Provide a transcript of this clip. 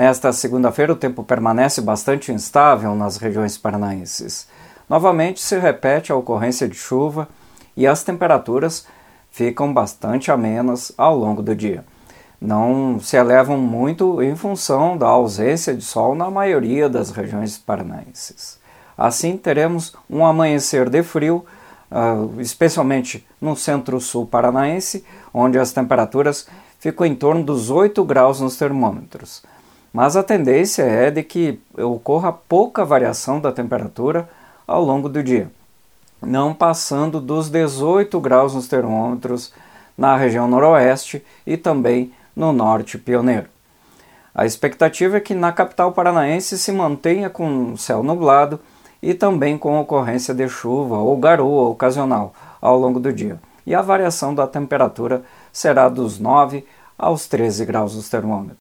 Nesta segunda-feira, o tempo permanece bastante instável nas regiões paranaenses. Novamente se repete a ocorrência de chuva e as temperaturas ficam bastante amenas ao longo do dia. Não se elevam muito em função da ausência de sol na maioria das regiões paranaenses. Assim, teremos um amanhecer de frio, especialmente no centro-sul paranaense, onde as temperaturas ficam em torno dos 8 graus nos termômetros. Mas a tendência é de que ocorra pouca variação da temperatura ao longo do dia, não passando dos 18 graus nos termômetros na região noroeste e também no norte pioneiro. A expectativa é que na capital paranaense se mantenha com céu nublado e também com ocorrência de chuva ou garoa ocasional ao longo do dia. E a variação da temperatura será dos 9 aos 13 graus nos termômetros.